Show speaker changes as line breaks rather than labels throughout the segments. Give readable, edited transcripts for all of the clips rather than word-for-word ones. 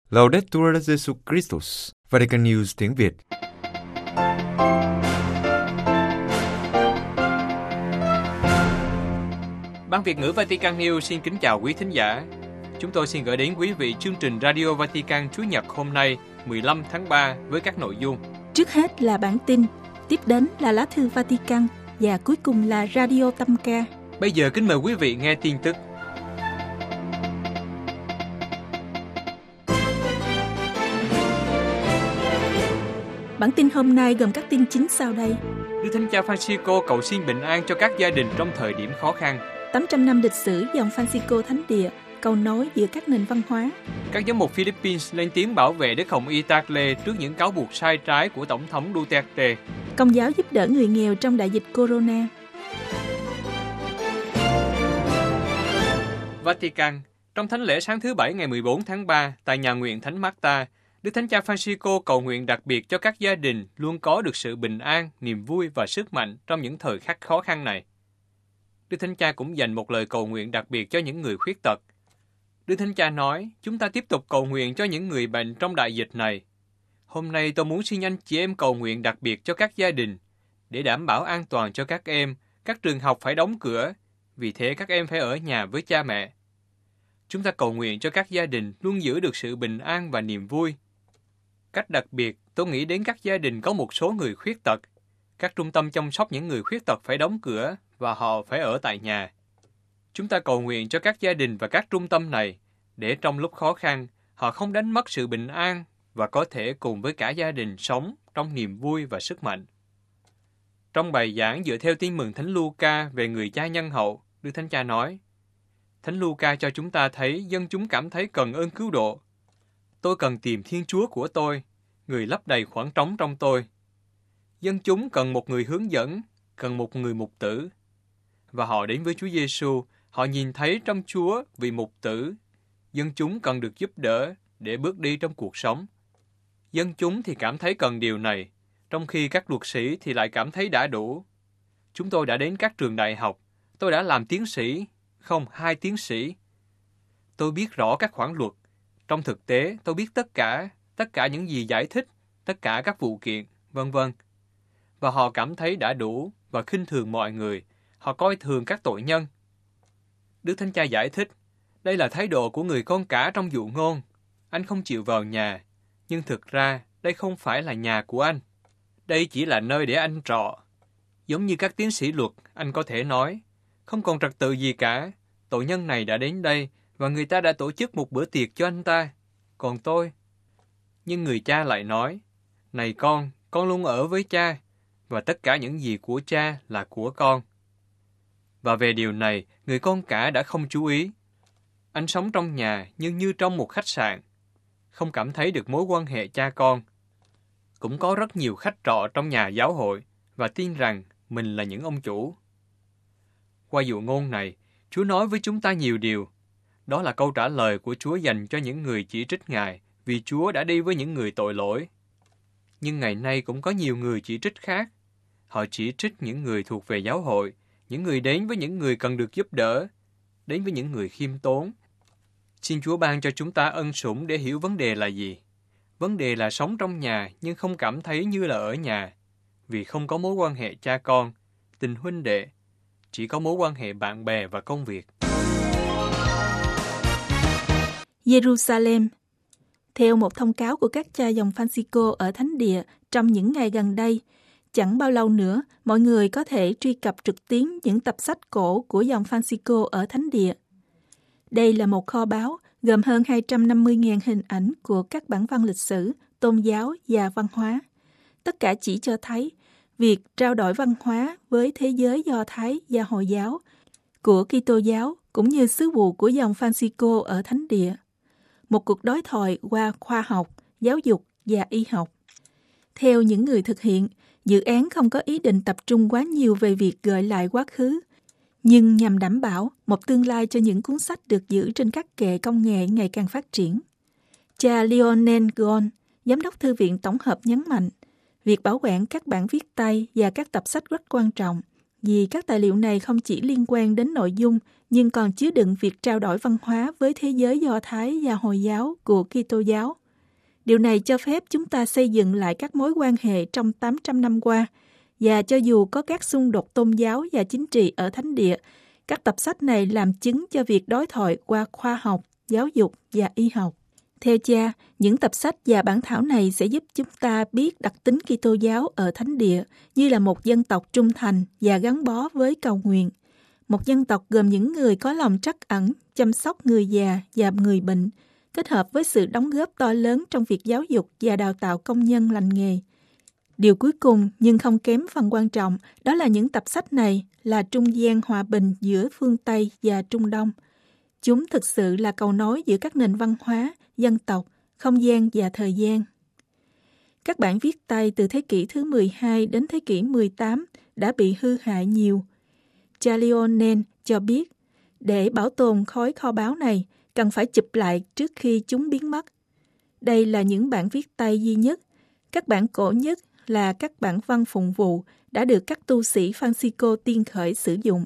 Laudetur Jesus Christus, Vatican News tiếng Việt.
Ban Việt ngữ Vatican News xin kính chào quý thính giả. Chúng tôi xin gửi đến quý vị chương trình Radio Vatican Chủ nhật hôm nay 15 tháng 3 với các nội dung.
Trước hết là bản tin, tiếp đến là lá thư Vatican và cuối cùng là Radio Tâm Ca.
Bây giờ kính mời quý vị nghe tin tức.
Bản tin hôm nay gồm các tin chính sau đây.
Đức Thánh Cha Francisco cầu xin bình an cho các gia đình trong thời điểm khó khăn.
800 năm lịch sử dòng Francisco Thánh Địa, cầu nối giữa các nền văn hóa.
Các giám mục Philippines lên tiếng bảo vệ Đức Hồng Y Tagle trước những cáo buộc sai trái của Tổng thống Duterte.
Công giáo giúp đỡ người nghèo trong đại dịch Corona.
Vatican. Trong thánh lễ sáng thứ Bảy ngày 14 tháng 3 tại nhà nguyện Thánh Marta, Đức Thánh Cha Francisco cầu nguyện đặc biệt cho các gia đình luôn có được sự bình an, niềm vui và sức mạnh trong những thời khắc khó khăn này. Đức Thánh Cha cũng dành một lời cầu nguyện đặc biệt cho những người khuyết tật. Đức Thánh Cha nói, chúng ta tiếp tục cầu nguyện cho những người bệnh trong đại dịch này. Hôm nay tôi muốn xin anh chị em cầu nguyện đặc biệt cho các gia đình, để đảm bảo an toàn cho các em, các trường học phải đóng cửa, vì thế các em phải ở nhà với cha mẹ. Chúng ta cầu nguyện cho các gia đình luôn giữ được sự bình an và niềm vui. Cách đặc biệt, tôi nghĩ đến các gia đình có một số người khuyết tật. Các trung tâm chăm sóc những người khuyết tật phải đóng cửa và họ phải ở tại nhà. Chúng ta cầu nguyện cho các gia đình và các trung tâm này, để trong lúc khó khăn, họ không đánh mất sự bình an và có thể cùng với cả gia đình sống trong niềm vui và sức mạnh. Trong bài giảng dựa theo tin mừng Thánh Luca về người cha nhân hậu, Đức Thánh Cha nói, Thánh Luca cho chúng ta thấy dân chúng cảm thấy cần ơn cứu độ. Tôi cần tìm Thiên Chúa của tôi, người lấp đầy khoảng trống trong tôi. Dân chúng cần một người hướng dẫn, cần một người mục tử. Và họ đến với Chúa Giêsu, họ nhìn thấy trong Chúa vị mục tử. Dân chúng cần được giúp đỡ để bước đi trong cuộc sống. Dân chúng thì cảm thấy cần điều này, trong khi các luật sĩ thì lại cảm thấy đã đủ. Chúng tôi đã đến các trường đại học, tôi đã làm tiến sĩ, không 2 tiến sĩ. Tôi biết rõ các khoản luật. Trong thực tế, tôi biết tất cả những gì giải thích, tất cả các vụ kiện, vân vân. Và họ cảm thấy đã đủ và khinh thường mọi người. Họ coi thường các tội nhân. Đức Thánh Cha giải thích, đây là thái độ của người con cả trong dụ ngôn. Anh không chịu vào nhà, nhưng thực ra đây không phải là nhà của anh. Đây chỉ là nơi để anh trọ. Giống như các tiến sĩ luật, anh có thể nói, không còn trật tự gì cả. Tội nhân này đã đến đây và người ta đã tổ chức một bữa tiệc cho anh ta. Còn tôi? Nhưng người cha lại nói, này con luôn ở với cha, và tất cả những gì của cha là của con. Và về điều này, người con cả đã không chú ý. Anh sống trong nhà nhưng như trong một khách sạn, không cảm thấy được mối quan hệ cha con. Cũng có rất nhiều khách trọ trong nhà giáo hội và tin rằng mình là những ông chủ. Qua dụ ngôn này, Chúa nói với chúng ta nhiều điều. Đó là câu trả lời của Chúa dành cho những người chỉ trích Ngài, vì Chúa đã đi với những người tội lỗi. Nhưng ngày nay cũng có nhiều người chỉ trích khác. Họ chỉ trích những người thuộc về giáo hội, những người đến với những người cần được giúp đỡ, đến với những người khiêm tốn. Xin Chúa ban cho chúng ta ân sủng để hiểu vấn đề là gì. Vấn đề là sống trong nhà nhưng không cảm thấy như là ở nhà, vì không có mối quan hệ cha con, tình huynh đệ, chỉ có mối quan hệ bạn bè và công việc.
Jerusalem. Theo một thông cáo của các cha dòng Francisco ở Thánh Địa trong những ngày gần đây, chẳng bao lâu nữa, mọi người có thể truy cập trực tuyến những tập sách cổ của dòng Francisco ở Thánh Địa. Đây là một kho báu gồm hơn 250.000 hình ảnh của các bản văn lịch sử, tôn giáo và văn hóa. Tất cả chỉ cho thấy việc trao đổi văn hóa với thế giới Do Thái và Hồi giáo, của Kitô giáo cũng như sứ vụ của dòng Francisco ở Thánh Địa. Một cuộc đối thoại qua khoa học, giáo dục và y học. Theo những người thực hiện, dự án không có ý định tập trung quá nhiều về việc gợi lại quá khứ, nhưng nhằm đảm bảo một tương lai cho những cuốn sách được giữ trên các kệ công nghệ ngày càng phát triển. Cha Lionel Gon, Giám đốc Thư viện Tổng hợp nhấn mạnh, việc bảo quản các bản viết tay và các tập sách rất quan trọng vì các tài liệu này không chỉ liên quan đến nội dung, nhưng còn chứa đựng việc trao đổi văn hóa với thế giới Do Thái và Hồi giáo của Kitô giáo. Điều này cho phép chúng ta xây dựng lại các mối quan hệ trong 800 năm qua, và cho dù có các xung đột tôn giáo và chính trị ở Thánh Địa, các tập sách này làm chứng cho việc đối thoại qua khoa học, giáo dục và y học. Theo cha, những tập sách và bản thảo này sẽ giúp chúng ta biết đặc tính Kitô giáo ở Thánh Địa như là một dân tộc trung thành và gắn bó với cầu nguyện. Một dân tộc gồm những người có lòng trắc ẩn, chăm sóc người già và người bệnh, kết hợp với sự đóng góp to lớn trong việc giáo dục và đào tạo công nhân lành nghề. Điều cuối cùng nhưng không kém phần quan trọng đó là những tập sách này là trung gian hòa bình giữa phương Tây và Trung Đông. Chúng thực sự là cầu nối giữa các nền văn hóa, dân tộc, không gian và thời gian. Các bản viết tay từ thế kỷ thứ 12 đến thế kỷ 18 đã bị hư hại nhiều. Charlie O'Neill cho biết, để bảo tồn khối kho báu này, cần phải chụp lại trước khi chúng biến mất. Đây là những bản viết tay duy nhất. Các bản cổ nhất là các bản văn phụng vụ đã được các tu sĩ Francisco tiên khởi sử dụng.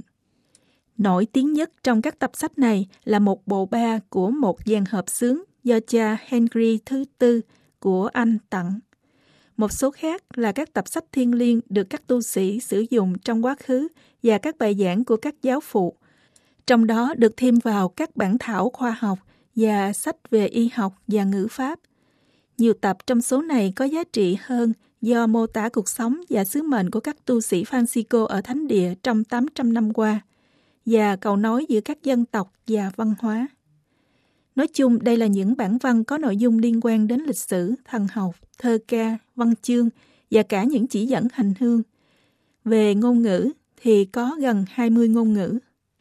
Nổi tiếng nhất trong các tập sách này là một bộ ba của một dàn hợp xướng do cha Henry thứ tư của Anh tặng. Một số khác là các tập sách thiêng liêng được các tu sĩ sử dụng trong quá khứ và các bài giảng của các giáo phụ. Trong đó được thêm vào các bản thảo khoa học và sách về y học và ngữ pháp. Nhiều tập trong số này có giá trị hơn do mô tả cuộc sống và sứ mệnh của các tu sĩ Francisco ở Thánh Địa trong 800 năm qua và cầu nối giữa các dân tộc và văn hóa. Nói chung, đây là những bản văn có nội dung liên quan đến lịch sử, thần học, thơ ca, văn chương và cả những chỉ dẫn hành hương. Về ngôn ngữ thì có gần 20 ngôn ngữ.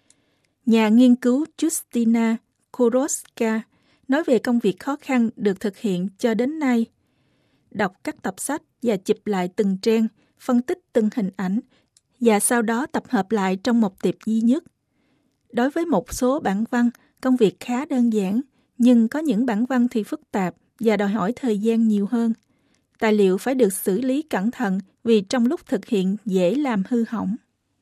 Nhà nghiên cứu Justina Koroska nói về công việc khó khăn được thực hiện cho đến nay. Đọc các tập sách và chụp lại từng trang, phân tích từng hình ảnh và sau đó tập hợp lại trong một tệp duy nhất. Đối với một số bản văn, công việc khá đơn giản, nhưng có những bản văn thì phức tạp và đòi hỏi thời gian nhiều hơn. Tài liệu phải được xử lý cẩn thận vì trong lúc thực hiện dễ làm hư hỏng.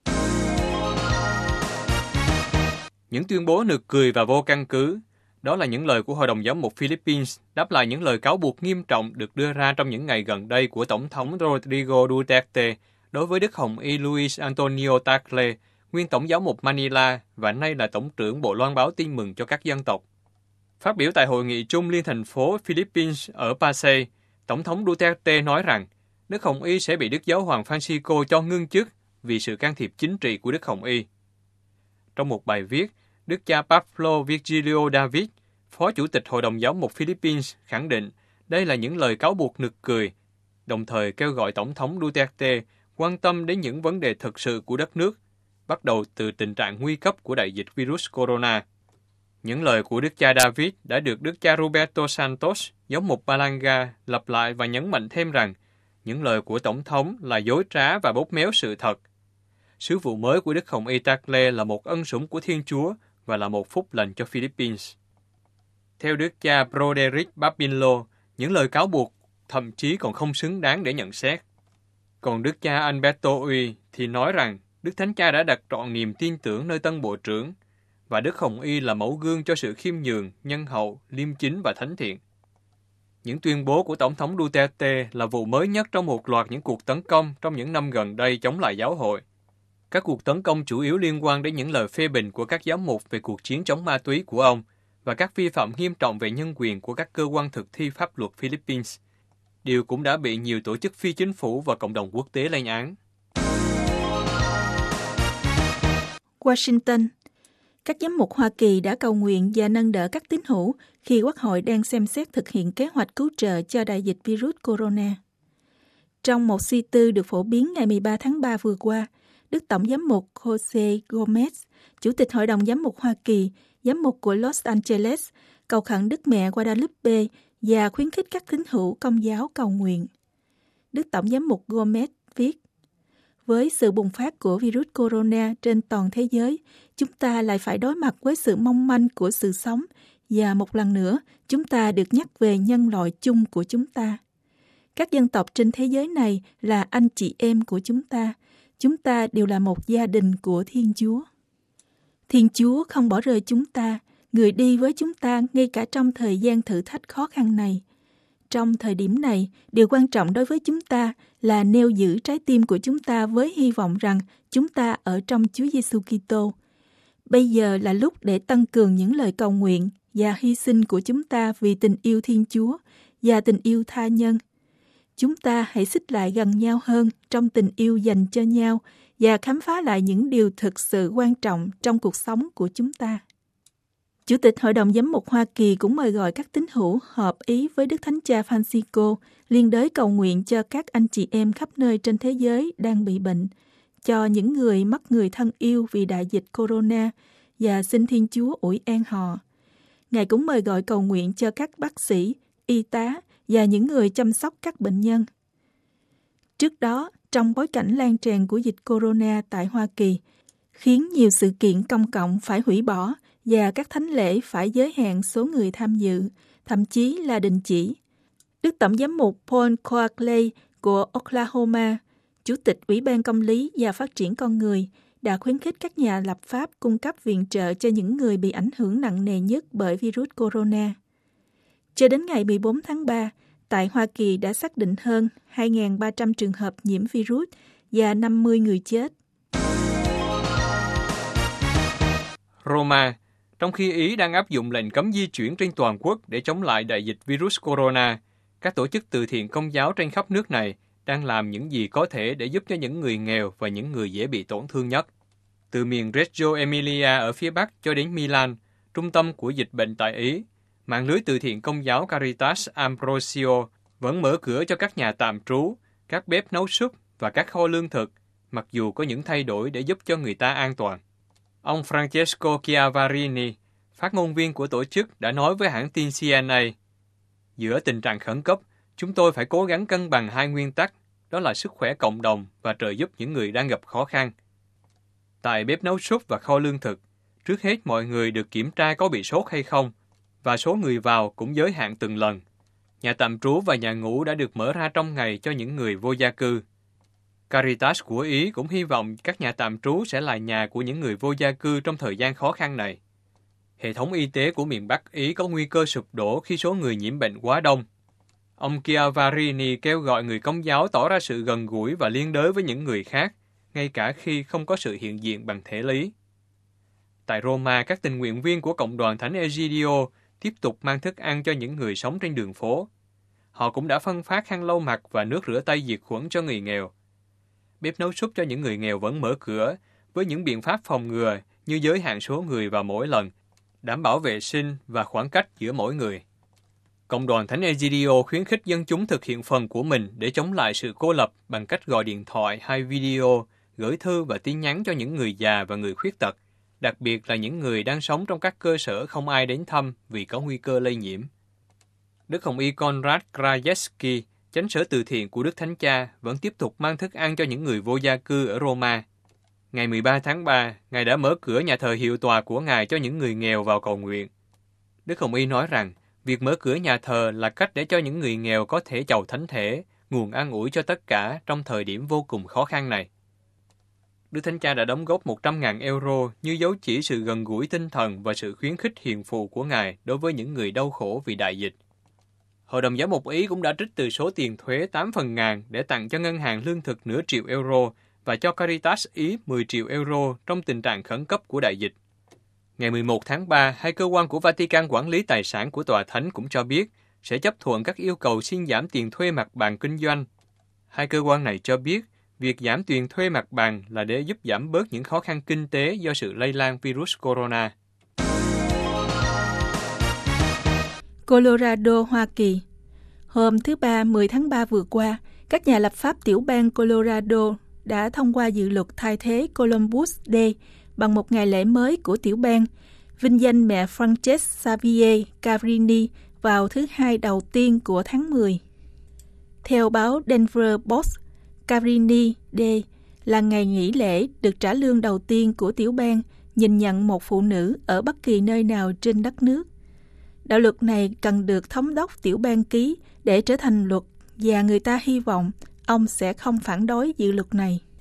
Những tuyên bố nực cười và vô căn cứ, đó là những lời của Hội đồng Giám mục Philippines đáp lại những lời cáo buộc nghiêm trọng được đưa ra trong những ngày gần đây của Tổng thống Rodrigo Duterte đối với Đức Hồng Y Luis Antonio Tagle, nguyên Tổng giám mục Manila và nay là Tổng trưởng Bộ Loan báo Tin mừng cho các dân tộc. Phát biểu tại Hội nghị chung liên thành phố Philippines ở Pasay, Tổng thống Duterte nói rằng Đức Hồng Y sẽ bị Đức Giáo hoàng Francisco cho ngưng chức vì sự can thiệp chính trị của Đức Hồng Y. Trong một bài viết, Đức cha Pablo Virgilio David, Phó Chủ tịch Hội đồng Giám mục Philippines, khẳng định đây là những lời cáo buộc nực cười, đồng thời kêu gọi Tổng thống Duterte quan tâm đến những vấn đề thực sự của đất nước, bắt đầu từ tình trạng nguy cấp của đại dịch virus corona. Những lời của Đức cha David đã được Đức cha Roberto Santos, giám mục Balanga, lặp lại và nhấn mạnh thêm rằng những lời của Tổng thống là dối trá và bóp méo sự thật. Sứ vụ mới của Đức Hồng Y Tagle là một ân sủng của Thiên Chúa và là một phúc lành cho Philippines. Theo Đức cha Broderick Babinlo, những lời cáo buộc thậm chí còn không xứng đáng để nhận xét. Còn Đức cha Alberto Uy thì nói rằng Đức Thánh Cha đã đặt trọn niềm tin tưởng nơi tân bộ trưởng và Đức Hồng Y là mẫu gương cho sự khiêm nhường, nhân hậu, liêm chính và thánh thiện. Những tuyên bố của Tổng thống Duterte là vụ mới nhất trong một loạt những cuộc tấn công trong những năm gần đây chống lại giáo hội. Các cuộc tấn công chủ yếu liên quan đến những lời phê bình của các giám mục về cuộc chiến chống ma túy của ông và các vi phạm nghiêm trọng về nhân quyền của các cơ quan thực thi pháp luật Philippines. Điều cũng đã bị nhiều tổ chức phi chính phủ và cộng đồng quốc tế lên án.
Washington. Các giám mục Hoa Kỳ đã cầu nguyện và nâng đỡ các tín hữu khi Quốc hội đang xem xét thực hiện kế hoạch cứu trợ cho đại dịch virus corona. Trong một suy tư được phổ biến ngày 13 tháng 3 vừa qua, Đức Tổng giám mục Jose Gomez, Chủ tịch Hội đồng Giám mục Hoa Kỳ, giám mục của Los Angeles, cầu khẩn Đức Mẹ Guadalupe và khuyến khích các tín hữu Công giáo cầu nguyện. Đức Tổng giám mục Gomez viết, với sự bùng phát của virus corona trên toàn thế giới, chúng ta lại phải đối mặt với sự mong manh của sự sống và một lần nữa, chúng ta được nhắc về nhân loại chung của chúng ta. Các dân tộc trên thế giới này là anh chị em của chúng ta. Chúng ta đều là một gia đình của Thiên Chúa. Thiên Chúa không bỏ rơi chúng ta, Người đi với chúng ta ngay cả trong thời gian thử thách khó khăn này. Trong thời điểm này, điều quan trọng đối với chúng ta là nêu giữ trái tim của chúng ta với hy vọng rằng chúng ta ở trong Chúa Giêsu Kitô. Bây giờ là lúc để tăng cường những lời cầu nguyện và hy sinh của chúng ta vì tình yêu Thiên Chúa và tình yêu tha nhân. Chúng ta hãy xích lại gần nhau hơn trong tình yêu dành cho nhau và khám phá lại những điều thực sự quan trọng trong cuộc sống của chúng ta. Chủ tịch Hội đồng Giám mục Hoa Kỳ cũng mời gọi các tín hữu hợp ý với Đức Thánh Cha Francisco liên đới cầu nguyện cho các anh chị em khắp nơi trên thế giới đang bị bệnh, cho những người mất người thân yêu vì đại dịch corona và xin Thiên Chúa ủi an họ. Ngài cũng mời gọi cầu nguyện cho các bác sĩ, y tá và những người chăm sóc các bệnh nhân. Trước đó, trong bối cảnh lan tràn của dịch corona tại Hoa Kỳ, khiến nhiều sự kiện công cộng phải hủy bỏ và các thánh lễ phải giới hạn số người tham dự, thậm chí là đình chỉ. Đức Tổng giám mục Paul Coakley của Oklahoma, Chủ tịch Ủy ban Công lý và Phát triển Con Người, đã khuyến khích các nhà lập pháp cung cấp viện trợ cho những người bị ảnh hưởng nặng nề nhất bởi virus corona. Cho đến ngày 14 tháng 3, tại Hoa Kỳ đã xác định hơn 2.300 trường hợp nhiễm virus và 50 người chết.
Roma, trong khi Ý đang áp dụng lệnh cấm di chuyển trên toàn quốc để chống lại đại dịch virus corona, các tổ chức từ thiện công giáo trên khắp nước này đang làm những gì có thể để giúp cho những người nghèo và những người dễ bị tổn thương nhất. Từ miền Reggio Emilia ở phía Bắc cho đến Milan, trung tâm của dịch bệnh tại Ý, mạng lưới từ thiện công giáo Caritas Ambrosio vẫn mở cửa cho các nhà tạm trú, các bếp nấu súp và các kho lương thực, mặc dù có những thay đổi để giúp cho người ta an toàn. Ông Francesco Chiavarini, phát ngôn viên của tổ chức, đã nói với hãng tin CNA, giữa tình trạng khẩn cấp, chúng tôi phải cố gắng cân bằng hai nguyên tắc, đó là sức khỏe cộng đồng và trợ giúp những người đang gặp khó khăn. Tại bếp nấu súp và kho lương thực, trước hết mọi người được kiểm tra có bị sốt hay không, và số người vào cũng giới hạn từng lần. Nhà tạm trú và nhà ngủ đã được mở ra trong ngày cho những người vô gia cư. Caritas của Ý cũng hy vọng các nhà tạm trú sẽ là nhà của những người vô gia cư trong thời gian khó khăn này. Hệ thống y tế của miền Bắc Ý có nguy cơ sụp đổ khi số người nhiễm bệnh quá đông. Ông Chiavarini kêu gọi người Công giáo tỏ ra sự gần gũi và liên đới với những người khác, ngay cả khi không có sự hiện diện bằng thể lý. Tại Roma, các tình nguyện viên của Cộng đoàn Thánh Egidio tiếp tục mang thức ăn cho những người sống trên đường phố. Họ cũng đã phân phát khăn lau mặt và nước rửa tay diệt khuẩn cho người nghèo. Bếp nấu súp cho những người nghèo vẫn mở cửa, với những biện pháp phòng ngừa như giới hạn số người vào mỗi lần, đảm bảo vệ sinh và khoảng cách giữa mỗi người. Cộng đoàn Thánh Egidio khuyến khích dân chúng thực hiện phần của mình để chống lại sự cô lập bằng cách gọi điện thoại hay video, gửi thư và tin nhắn cho những người già và người khuyết tật, đặc biệt là những người đang sống trong các cơ sở không ai đến thăm vì có nguy cơ lây nhiễm. Đức Hồng Y Konrad Krajewski, chánh sở từ thiện của Đức Thánh Cha, vẫn tiếp tục mang thức ăn cho những người vô gia cư ở Roma. Ngày 13 tháng 3, Ngài đã mở cửa nhà thờ hiệu tòa của Ngài cho những người nghèo vào cầu nguyện. Đức Hồng Y nói rằng, việc mở cửa nhà thờ là cách để cho những người nghèo có thể chầu thánh thể, nguồn an ủi cho tất cả trong thời điểm vô cùng khó khăn này. Đức Thánh Cha đã đóng góp 100.000 euro như dấu chỉ sự gần gũi tinh thần và sự khuyến khích hiền phụ của Ngài đối với những người đau khổ vì đại dịch. Hội đồng Giám mục Ý cũng đã trích từ số tiền thuế 8/1000 để tặng cho ngân hàng lương thực nửa triệu euro và cho Caritas Ý 10 triệu euro trong tình trạng khẩn cấp của đại dịch. Ngày 11 tháng 3, hai cơ quan của Vatican quản lý tài sản của Tòa Thánh cũng cho biết sẽ chấp thuận các yêu cầu xin giảm tiền thuê mặt bằng kinh doanh. Hai cơ quan này cho biết việc giảm tiền thuê mặt bằng là để giúp giảm bớt những khó khăn kinh tế do sự lây lan virus corona.
Colorado, Hoa Kỳ. Hôm thứ Ba, 10 tháng 3 vừa qua, các nhà lập pháp tiểu bang Colorado đã thông qua dự luật thay thế Columbus Day bằng một ngày lễ mới của tiểu bang, vinh danh mẹ Frances Xavier Cabrini vào thứ Hai đầu tiên của tháng 10. Theo báo Denver Post, Cabrini Day là ngày nghỉ lễ được trả lương đầu tiên của tiểu bang nhìn nhận một phụ nữ ở bất kỳ nơi nào trên đất nước. Đạo luật này cần được thống đốc tiểu bang ký để trở thành luật và người ta hy vọng ông sẽ không phản đối dự luật này.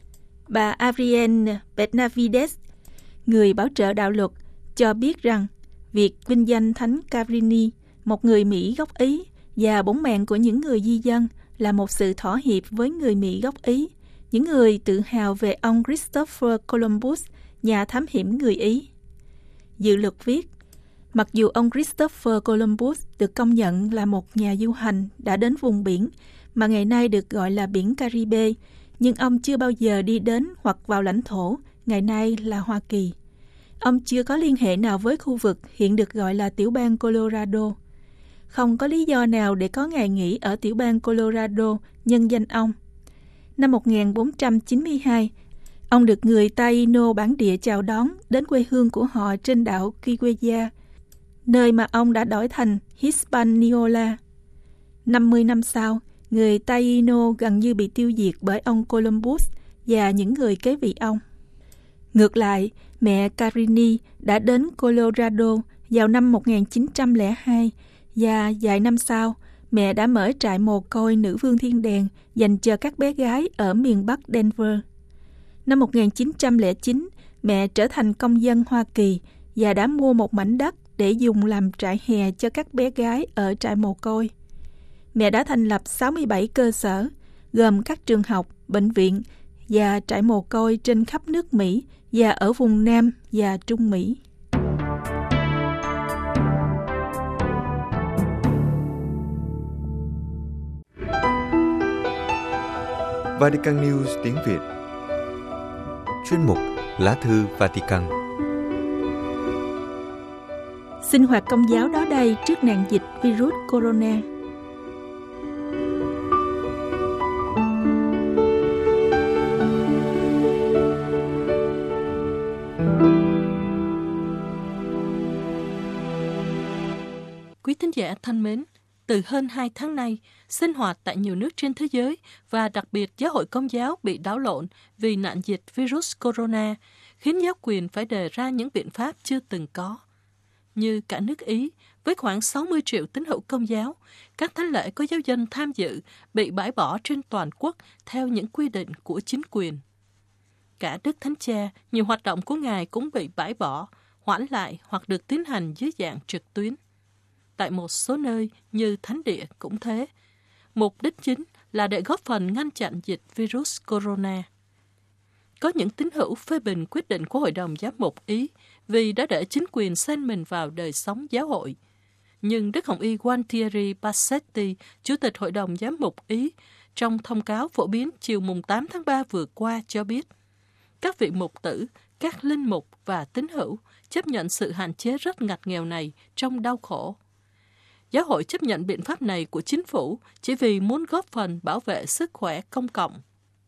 Bà Adrienne Benavides, người bảo trợ đạo luật, cho biết rằng việc vinh danh Thánh Cabrini, một người Mỹ gốc Ý, và bổn mạng của những người di dân là một sự thỏa hiệp với người Mỹ gốc Ý, những người tự hào về ông Christopher Columbus, nhà thám hiểm người Ý. Dự luật viết, mặc dù ông Christopher Columbus được công nhận là một nhà du hành đã đến vùng biển mà ngày nay được gọi là biển Caribe, nhưng ông chưa bao giờ đi đến hoặc vào lãnh thổ ngày nay là Hoa Kỳ. Ông chưa có liên hệ nào với khu vực hiện được gọi là tiểu bang Colorado. Không có lý do nào để có ngày nghỉ ở tiểu bang Colorado nhân danh ông. Năm 1492, ông được người Taino bản địa chào đón đến quê hương của họ trên đảo Quigueya, nơi mà ông đã đổi thành Hispaniola. 50 năm sau, người Taino gần như bị tiêu diệt bởi ông Columbus và những người kế vị ông. Ngược lại, mẹ Cabrini đã đến Colorado vào năm 1902 và vài năm sau, mẹ đã mở trại mồ côi nữ vương thiên đàng dành cho các bé gái ở miền Bắc Denver. Năm 1909, mẹ trở thành công dân Hoa Kỳ và đã mua một mảnh đất để dùng làm trại hè cho các bé gái ở trại mồ côi. Mẹ đã thành lập 67 cơ sở, gồm các trường học, bệnh viện và trại mồ côi trên khắp nước Mỹ và ở vùng Nam và Trung Mỹ.
Vatican News tiếng Việt. Chuyên mục Lá thư Vatican.
Sinh hoạt công giáo đó đây trước nạn dịch virus corona.
Quý thính giả thân mến, từ hơn 2 tháng nay, sinh hoạt tại nhiều nước trên thế giới và đặc biệt giáo hội Công giáo bị đảo lộn vì nạn dịch virus corona, khiến giáo quyền phải đề ra những biện pháp chưa từng có. Như cả nước Ý, với khoảng 60 triệu tín hữu Công giáo, các thánh lễ có giáo dân tham dự bị bãi bỏ trên toàn quốc theo những quy định của chính quyền. Cả Đức Thánh Cha, nhiều hoạt động của Ngài cũng bị bãi bỏ, hoãn lại hoặc được tiến hành dưới dạng trực tuyến. Tại một số nơi như Thánh Địa cũng thế. Mục đích chính là để góp phần ngăn chặn dịch virus corona. Có những tín hữu phê bình quyết định của Hội đồng Giám mục Ý vì đã để chính quyền xen mình vào đời sống giáo hội. Nhưng Đức Hồng Y Gualtieri Bassetti, Chủ tịch Hội đồng Giám mục Ý, trong thông cáo phổ biến chiều mùng 8 tháng 3 vừa qua cho biết, các vị mục tử, các linh mục và tín hữu chấp nhận sự hạn chế rất ngặt nghèo này trong đau khổ. Giáo hội chấp nhận biện pháp này của chính phủ chỉ vì muốn góp phần bảo vệ sức khỏe công cộng.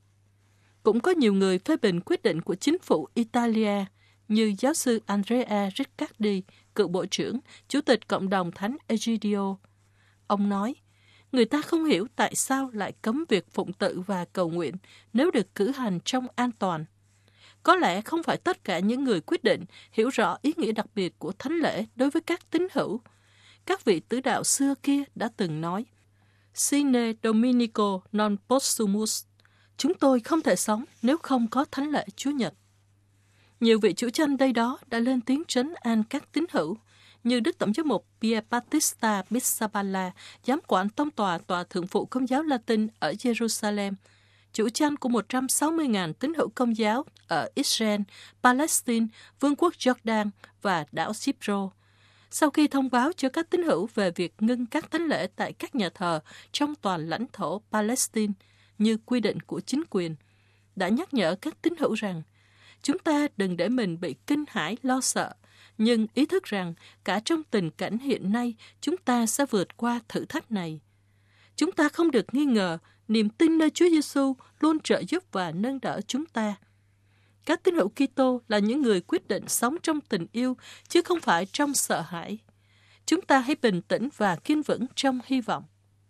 Cũng có nhiều người phê bình quyết định của chính phủ Italia, như giáo sư Andrea Riccardi, cựu bộ trưởng, chủ tịch cộng đồng Thánh Egidio. Ông nói, người ta không hiểu tại sao lại cấm việc phụng tự và cầu nguyện nếu được cử hành trong an toàn. Có lẽ không phải tất cả những người quyết định hiểu rõ ý nghĩa đặc biệt của thánh lễ đối với các tín hữu. Các vị tứ đạo xưa kia đã từng nói, Sine Dominico non possumus, chúng tôi không thể sống nếu không có thánh lễ Chúa Nhật. Nhiều vị chủ chanh đây đó đã lên tiếng trấn an các tín hữu, như Đức Tổng giám mục Pier Battista Pizzaballa, giám quản tông tòa Tòa Thượng phụ Công giáo Latin ở Jerusalem, chủ chanh của 160.000 tín hữu Công giáo ở Israel, Palestine, Vương quốc Jordan và đảo Cyprus. Sau khi thông báo cho các tín hữu về việc ngưng các thánh lễ tại các nhà thờ trong toàn lãnh thổ Palestine, như quy định của chính quyền, đã nhắc nhở các tín hữu rằng, chúng ta đừng để mình bị kinh hãi lo sợ, nhưng ý thức rằng cả trong tình cảnh hiện nay chúng ta sẽ vượt qua thử thách này. Chúng ta không được nghi ngờ, niềm tin nơi Chúa Giêsu luôn trợ giúp và nâng đỡ chúng ta. Các tín hữu Kitô là những người quyết định sống trong tình yêu, chứ không phải trong sợ hãi. Chúng ta hãy bình tĩnh và kiên vững trong hy vọng.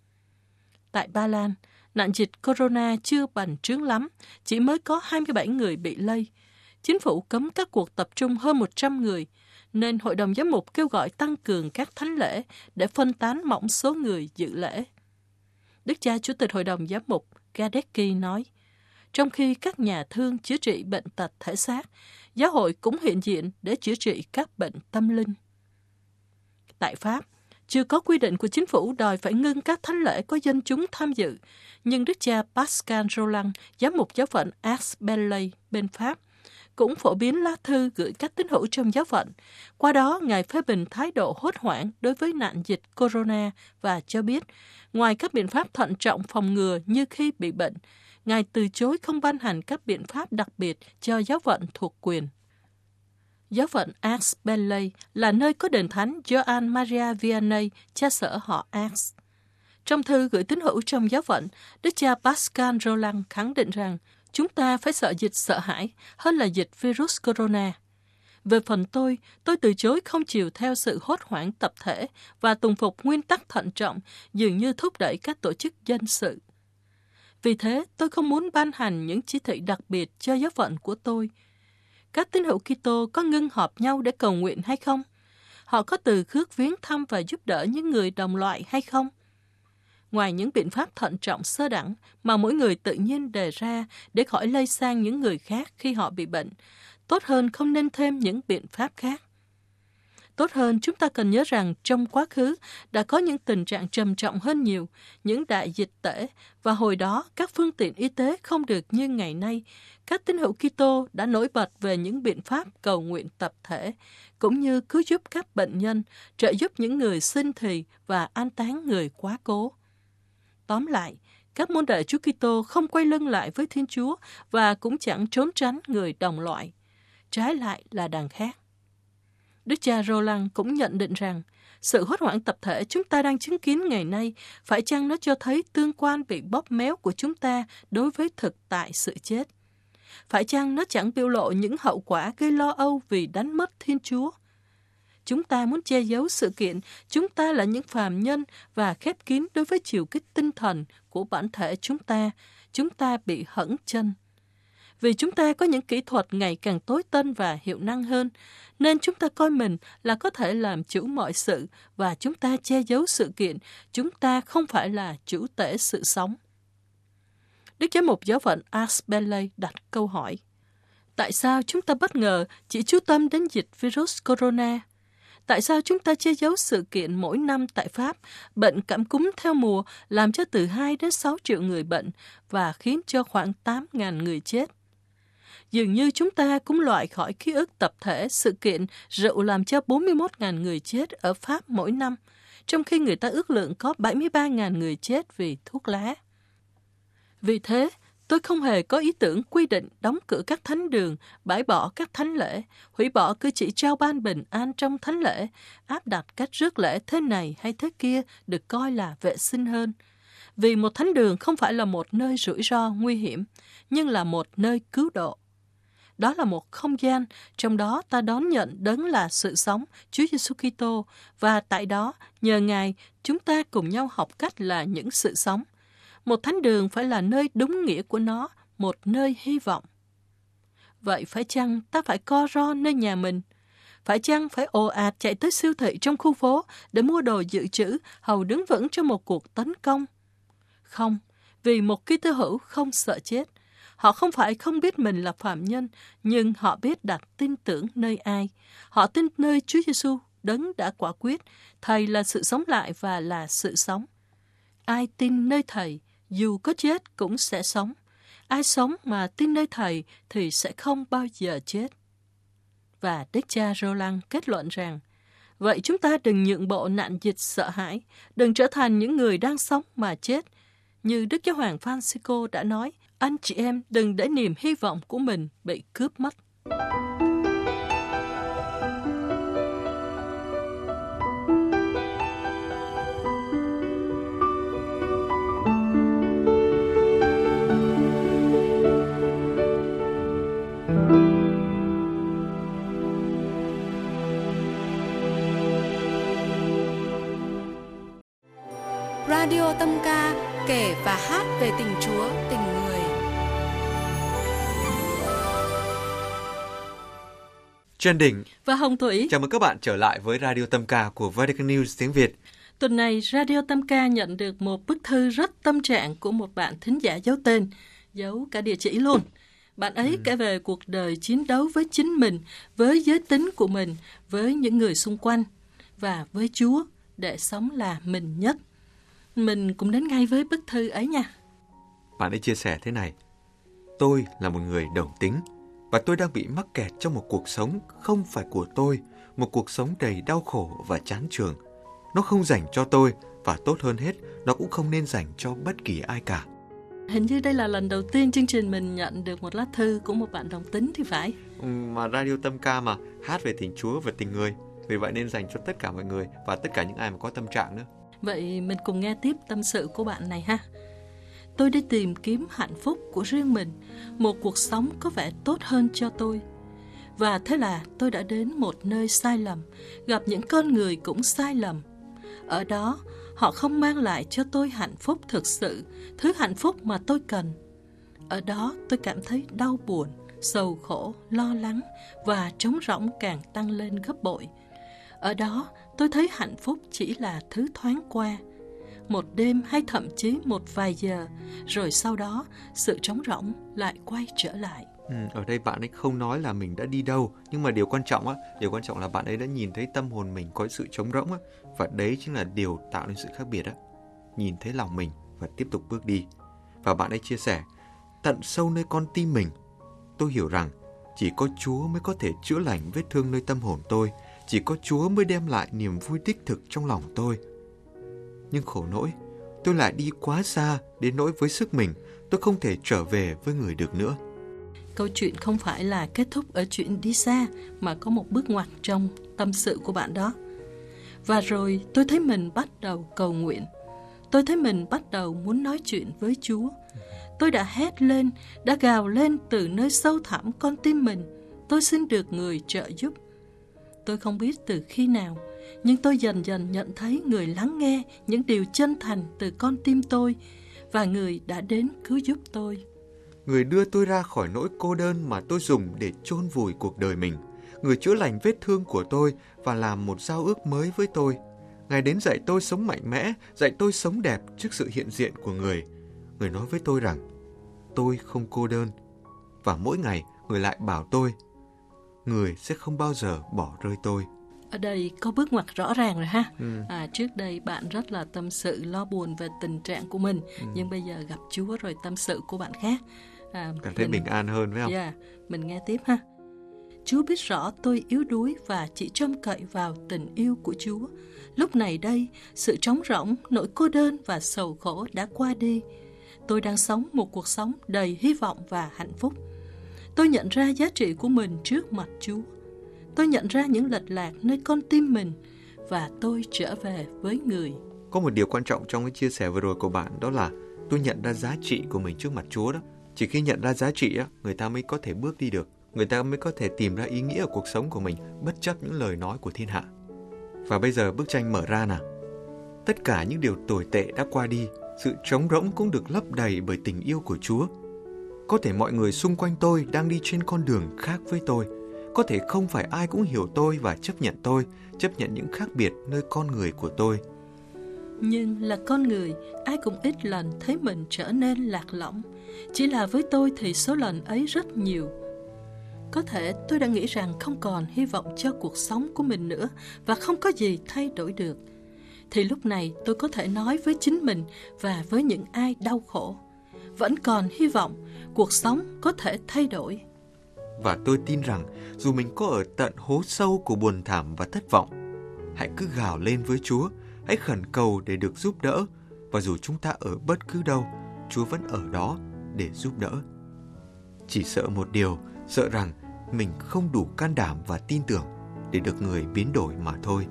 Tại Ba Lan, nạn dịch corona chưa bành trướng lắm, chỉ mới có 27 người bị lây. Chính phủ cấm các cuộc tập trung hơn 100 người, nên Hội đồng Giám mục kêu gọi tăng cường các thánh lễ để phân tán mỏng số người dự lễ. Đức cha Chủ tịch Hội đồng Giám mục Gadecki nói, Trong khi các nhà thương chữa trị bệnh tật thể xác, giáo hội cũng hiện diện để chữa trị các bệnh tâm linh. Tại Pháp, chưa có quy định của chính phủ đòi phải ngưng các thánh lễ có dân chúng tham dự, nhưng đức cha Pascal Roland, giám mục giáo phận Aix-Belley bên Pháp, cũng phổ biến lá thư gửi các tín hữu trong giáo phận. Qua đó, Ngài phê bình thái độ hốt hoảng đối với nạn dịch corona và cho biết, ngoài các biện pháp thận trọng phòng ngừa như khi bị bệnh, Ngài từ chối không ban hành các biện pháp đặc biệt cho giáo phận thuộc quyền. Giáo phận Aix-Belley là nơi có đền thánh Gioan Maria Vianney, cha xở họ Aix. Trong thư gửi tín hữu trong giáo phận, đức cha Pascal Roland khẳng định rằng chúng ta phải sợ dịch sợ hãi hơn là dịch virus corona. Về phần tôi từ chối không chiều theo sự hốt hoảng tập thể và tùng phục nguyên tắc thận trọng dường như thúc đẩy các tổ chức dân sự. Vì thế, tôi không muốn ban hành những chỉ thị đặc biệt cho giáo phận của tôi. Các tín hữu Kitô có ngưng họp nhau để cầu nguyện hay không? Họ có từ khước viếng thăm và giúp đỡ những người đồng loại hay không? Ngoài những biện pháp thận trọng sơ đẳng mà mỗi người tự nhiên đề ra để khỏi lây sang những người khác khi họ bị bệnh, tốt hơn không nên thêm những biện pháp khác. Tốt hơn, chúng ta cần nhớ rằng trong quá khứ đã có những tình trạng trầm trọng hơn nhiều, những đại dịch tễ, và hồi đó các phương tiện y tế không được như ngày nay. Các tín hữu Kitô đã nổi bật về những biện pháp cầu nguyện tập thể, cũng như cứu giúp các bệnh nhân, trợ giúp những người sinh thì và an táng người quá cố. Tóm lại, các môn đệ Chúa Kitô không quay lưng lại với Thiên Chúa và cũng chẳng trốn tránh người đồng loại. Trái lại là đằng khác. Đức cha Roland cũng nhận định rằng sự hốt hoảng tập thể chúng ta đang chứng kiến ngày nay phải chăng nó cho thấy tương quan bị bóp méo của chúng ta đối với thực tại sự chết? Phải chăng nó chẳng biểu lộ những hậu quả gây lo âu vì đánh mất Thiên Chúa? Chúng ta muốn che giấu sự kiện chúng ta là những phàm nhân và khép kín đối với chiều kích tinh thần của bản thể chúng ta bị hẫng chân. Vì chúng ta có những kỹ thuật ngày càng tối tân và hiệu năng hơn, nên chúng ta coi mình là có thể làm chủ mọi sự và chúng ta che giấu sự kiện chúng ta không phải là chủ tể sự sống. Đức giám mục giáo phận Aix-Belley đặt câu hỏi: tại sao chúng ta bất ngờ chỉ chú tâm đến dịch virus corona? Tại sao chúng ta che giấu sự kiện mỗi năm tại Pháp, bệnh cảm cúm theo mùa làm cho từ 2 đến 6 triệu người bệnh và khiến cho khoảng 8.000 người chết? Dường như chúng ta cũng loại khỏi ký ức tập thể sự kiện rượu làm cho 41.000 người chết ở Pháp mỗi năm, trong khi người ta ước lượng có 73.000 người chết vì thuốc lá. Vì thế, tôi không hề có ý tưởng quy định đóng cửa các thánh đường, bãi bỏ các thánh lễ, hủy bỏ cử chỉ trao ban bình an trong thánh lễ, áp đặt cách rước lễ thế này hay thế kia được coi là vệ sinh hơn. Vì một thánh đường không phải là một nơi rủi ro nguy hiểm, nhưng là một nơi cứu độ. Đó là một không gian, trong đó ta đón nhận đấng là sự sống, Chúa Giêsu Kitô, và tại đó, nhờ Ngài, chúng ta cùng nhau học cách là những sự sống. Một thánh đường phải là nơi đúng nghĩa của nó, một nơi hy vọng. Vậy phải chăng ta phải co ro nơi nhà mình? Phải chăng phải ồ ạt chạy tới siêu thị trong khu phố để mua đồ dự trữ hầu đứng vững cho một cuộc tấn công? Không, vì một Kitô hữu không sợ chết. Họ không phải không biết mình là phạm nhân, nhưng họ biết đặt tin tưởng nơi ai. Họ tin nơi Chúa Giêsu, đấng đã quả quyết, Thầy là sự sống lại và là sự sống. Ai tin nơi Thầy, dù có chết cũng sẽ sống. Ai sống mà tin nơi Thầy thì sẽ không bao giờ chết. Và Đức cha Roland kết luận rằng, vậy chúng ta đừng nhượng bộ nạn dịch sợ hãi, đừng trở thành những người đang sống mà chết. Như Đức Giáo hoàng Francisco đã nói, anh chị em đừng để niềm hy vọng của mình bị cướp mất.
Radio Tâm Ca, kể và hát về tình Chúa, tình người.
Trần Đình
và Hồng Thủy
chào mừng các bạn trở lại với Radio Tâm Ca của Vatican News tiếng Việt.
Tuần này, Radio Tâm Ca nhận được một bức thư rất tâm trạng của một bạn thính giả giấu tên. giấu cả địa chỉ luôn. Bạn ấy kể về cuộc đời chiến đấu với chính mình, với giới tính của mình, với những người xung quanh và với Chúa để sống là mình nhất. Mình cũng đến ngay với bức thư ấy nha.
Bạn ấy chia sẻ thế này: tôi là một người đồng tính và tôi đang bị mắc kẹt trong một cuộc sống không phải của tôi, một cuộc sống đầy đau khổ và chán chường. Nó không dành cho tôi và tốt hơn hết, nó cũng không nên dành cho bất kỳ ai cả.
Hình như đây là lần đầu tiên chương trình mình nhận được một lá thư của một bạn đồng tính thì phải.
Mà Radio Tâm Ca mà, hát về tình Chúa và tình người, vì vậy nên dành cho tất cả mọi người và tất cả những ai mà có tâm trạng nữa.
Vậy mình cùng nghe tiếp tâm sự của bạn này ha. Tôi đi tìm kiếm hạnh phúc của riêng mình, một cuộc sống có vẻ tốt hơn cho tôi. Và thế là tôi đã đến một nơi sai lầm, gặp những con người cũng sai lầm. Ở đó, họ không mang lại cho tôi hạnh phúc thực sự, thứ hạnh phúc mà tôi cần. Ở đó tôi cảm thấy đau buồn, sầu khổ, lo lắng và trống rỗng càng tăng lên gấp bội. Ở đó tôi thấy hạnh phúc chỉ là thứ thoáng qua, một đêm hay thậm chí một vài giờ, rồi sau đó sự trống rỗng lại quay trở lại.
Ở đây bạn ấy không nói là mình đã đi đâu, nhưng mà điều quan trọng là bạn ấy đã nhìn thấy tâm hồn mình có sự trống rỗng á, và đấy chính là điều tạo nên sự khác biệt á. Nhìn thấy lòng mình và tiếp tục bước đi. Và bạn ấy chia sẻ: tận sâu nơi con tim mình, tôi hiểu rằng chỉ có Chúa mới có thể chữa lành vết thương nơi tâm hồn tôi, chỉ có Chúa mới đem lại niềm vui đích thực trong lòng tôi. Nhưng khổ nỗi, tôi lại đi quá xa đến nỗi với sức mình, tôi không thể trở về với người được nữa.
Câu chuyện không phải là kết thúc ở chuyện đi xa, mà có một bước ngoặt trong tâm sự của bạn đó. Và rồi tôi thấy mình bắt đầu cầu nguyện. Tôi thấy mình bắt đầu muốn nói chuyện với Chúa. Tôi đã hét lên, đã gào lên từ nơi sâu thẳm con tim mình. Tôi xin được người trợ giúp. Tôi không biết từ khi nào, nhưng tôi dần dần nhận thấy người lắng nghe những điều chân thành từ con tim tôi, và người đã đến cứu giúp tôi.
Người đưa tôi ra khỏi nỗi cô đơn mà tôi dùng để chôn vùi cuộc đời mình. Người chữa lành vết thương của tôi và làm một giao ước mới với tôi. Ngài đến dạy tôi sống mạnh mẽ, dạy tôi sống đẹp trước sự hiện diện của Người. Người nói với tôi rằng tôi không cô đơn. Và mỗi ngày Người lại bảo tôi Người sẽ không bao giờ bỏ rơi tôi.
Ở đây có bước ngoặt rõ ràng rồi ha. Trước đây bạn rất là tâm sự lo buồn về tình trạng của mình, nhưng bây giờ gặp Chúa rồi tâm sự của bạn khác.
Cảm thấy bình an hơn phải không?
Mình nghe tiếp ha. Chúa biết rõ tôi yếu đuối và chỉ trông cậy vào tình yêu của Chúa. Lúc này đây, sự trống rỗng, nỗi cô đơn và sầu khổ đã qua đi. Tôi đang sống một cuộc sống đầy hy vọng và hạnh phúc. Tôi nhận ra giá trị của mình trước mặt Chúa. Tôi nhận ra những lệch lạc nơi con tim mình và tôi trở về với Người.
Có một điều quan trọng trong cái chia sẻ vừa rồi của bạn, đó là tôi nhận ra giá trị của mình trước mặt Chúa đó. Chỉ khi nhận ra giá trị á, người ta mới có thể bước đi được. Người ta mới có thể tìm ra ý nghĩa ở cuộc sống của mình, bất chấp những lời nói của thiên hạ. Và bây giờ bức tranh mở ra nào. Tất cả những điều tồi tệ đã qua đi, sự trống rỗng cũng được lấp đầy bởi tình yêu của Chúa. Có thể mọi người xung quanh tôi đang đi trên con đường khác với tôi. Có thể không phải ai cũng hiểu tôi và chấp nhận những khác biệt nơi con người của tôi.
Nhưng là con người, ai cũng ít lần thấy mình trở nên lạc lõng. Chỉ là với tôi thì số lần ấy rất nhiều. Có thể tôi đã nghĩ rằng không còn hy vọng cho cuộc sống của mình nữa và không có gì thay đổi được. Thì lúc này tôi có thể nói với chính mình và với những ai đau khổ: vẫn còn hy vọng, cuộc sống có thể thay đổi.
Và tôi tin rằng dù mình có ở tận hố sâu của buồn thảm và thất vọng, hãy cứ gào lên với Chúa, hãy khẩn cầu để được giúp đỡ. Và dù chúng ta ở bất cứ đâu, Chúa vẫn ở đó để giúp đỡ. Chỉ sợ một điều, sợ rằng mình không đủ can đảm và tin tưởng để được Người biến đổi mà thôi.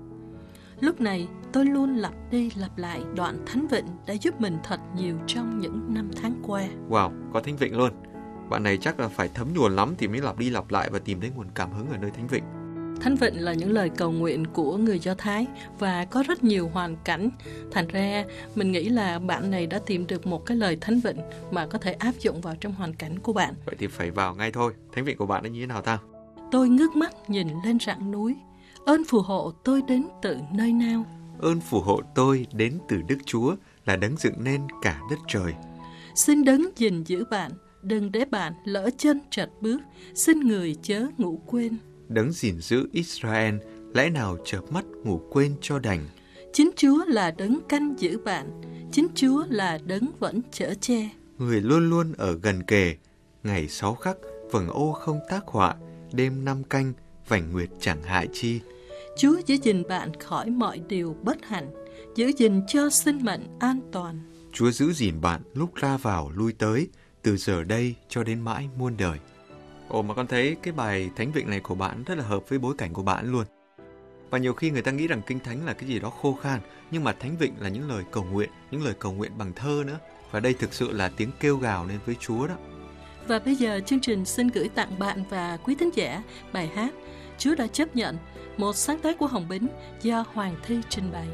Lúc này tôi luôn lặp đi lặp lại đoạn Thánh Vịnh đã giúp mình thật nhiều trong những năm tháng qua.
Wow, có Thánh Vịnh luôn. Bạn này chắc là phải thấm nhuần lắm thì mới lặp đi lặp lại và tìm thấy nguồn cảm hứng ở nơi Thánh Vịnh.
Thánh Vịnh là những lời cầu nguyện của người Do Thái và có rất nhiều hoàn cảnh. Thành ra mình nghĩ là bạn này đã tìm được một cái lời Thánh Vịnh mà có thể áp dụng vào trong hoàn cảnh của bạn.
Vậy thì phải vào ngay thôi. Thánh Vịnh của bạn nó như thế nào ta?
Tôi ngước mắt nhìn lên rặng núi. Ơn phù hộ tôi đến từ nơi nào?
Ơn phù hộ tôi đến từ Đức Chúa, là đấng dựng nên cả đất trời.
Xin Đấng gìn giữ bạn, đừng để bạn lỡ chân trật bước. Xin Người chớ ngủ quên.
Đấng gìn giữ Israel, lẽ nào chợp mắt ngủ quên cho đành.
Chính Chúa là Đấng canh giữ bạn, chính Chúa là Đấng vẫn chở che.
Người luôn luôn ở gần kề, ngày 6 khắc, vầng ô không tác họa, đêm 5 canh, vành nguyệt chẳng hại chi.
Chúa giữ gìn bạn khỏi mọi điều bất hạnh, giữ gìn cho sinh mệnh an toàn.
Chúa giữ gìn bạn lúc ra vào lui tới, từ giờ đây cho đến mãi muôn đời. Ồ, mà con thấy cái bài thánh vịnh này của bạn rất là hợp với bối cảnh của bạn luôn. Và nhiều khi người ta nghĩ rằng kinh thánh là cái gì đó khô khan, nhưng mà thánh vịnh là những lời cầu nguyện, những lời cầu nguyện bằng thơ nữa. Và đây thực sự là tiếng kêu gào lên với Chúa đó.
Và bây giờ chương trình xin gửi tặng bạn và quý thính giả bài hát Chúa đã chấp nhận, một sáng tác của Hồng Bính do Hoàng Thư trình bày.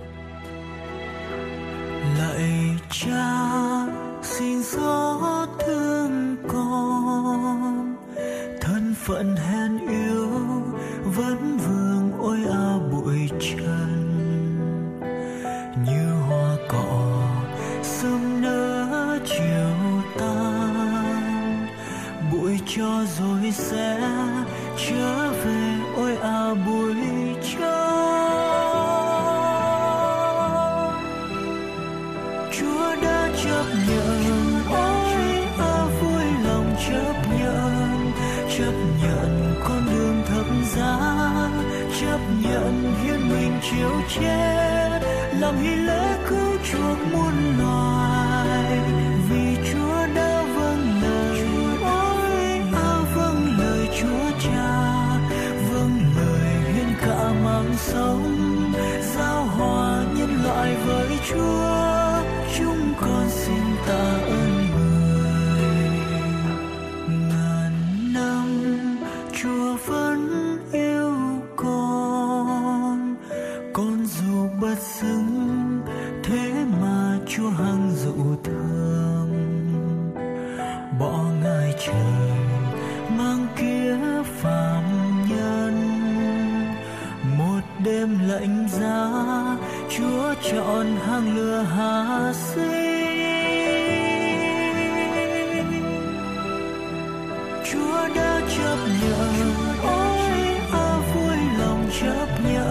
Lạy Cha, xin xót thương con, thân phận hèn yếu vẫn vương ôi bụi trần, như hoa cỏ sớm nở chiều tan, bụi cho rồi sẽ trở về ôi bụi cho. Chúa đã chấp nhận, ôi vui lòng chấp nhận con đường thập giá, chấp nhận hiến mình chịu chết, làm hy lễ cứu chuộc muôn loài. Vì Chúa đã vâng lời, ôi vâng lời Chúa Cha, vâng lời hiến cả mạng sống, giao hòa nhân loại với Chúa. Chúng con xin tạ ơn Người. Ngàn năm Chúa vẫn yêu con dù bất xứng, thế mà Chúa hằng dụ thương. Bỏ Ngài trời mang kiếp phàm nhân, một đêm lạnh giá Chúa chọn hang lửa hạ sinh. Chúa đã chấp nhận, ôi vui lòng chấp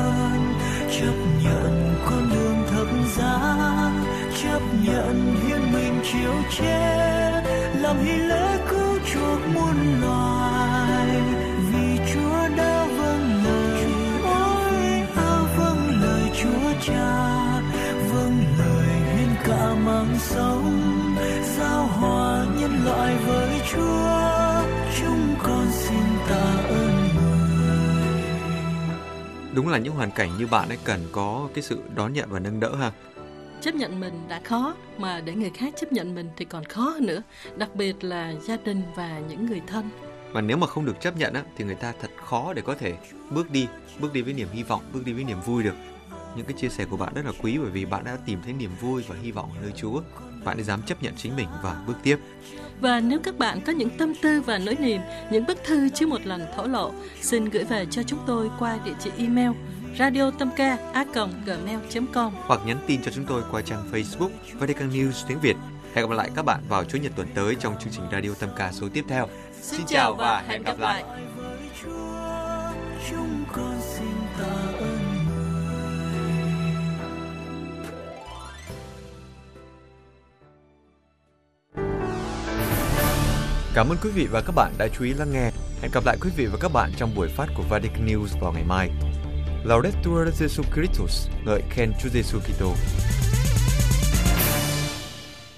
nhận con đường thập giá, chấp nhận hiến mình chịu chết, làm hy lễ cứu chuộc muôn loài. Vì Chúa đã vâng lời, ôi vâng lời Chúa Cha, vâng lời hiến cả mạng sống, giao hòa nhân loại với Chúa. Chúng con xin tạ ơn Người.
Đúng là những hoàn cảnh như bạn ấy cần có cái sự đón nhận và nâng đỡ ha.
Chấp nhận mình đã khó, mà để người khác chấp nhận mình thì còn khó hơn nữa, đặc biệt là gia đình và những người thân.
Mà nếu mà không được chấp nhận á, thì người ta thật khó để có thể bước đi với niềm hy vọng, bước đi với niềm vui được. Những cái chia sẻ của bạn rất là quý, bởi vì bạn đã tìm thấy niềm vui và hy vọng ở nơi Chúa. Bạn đã dám chấp nhận chính mình và bước tiếp.
Và nếu các bạn có những tâm tư và nỗi niềm, những bức thư chưa một lần thổ lộ, xin gửi về cho chúng tôi qua địa chỉ email radiotamca@gmail.com
hoặc nhắn tin cho chúng tôi qua trang Facebook Vatican News tiếng Việt. Hẹn gặp lại các bạn vào Chủ nhật tuần tới trong chương trình Radio Tâm Ca số tiếp theo.
Xin chào và hẹn gặp lại.
Chúng con xin tạ ơn
Cảm ơn quý vị và các bạn đã chú ý lắng nghe. Hẹn gặp lại quý vị và các bạn trong buổi phát của Vatican News vào ngày mai. Laudetur Jesu Christus, ngợi khen Chúa Giêsu Kitô.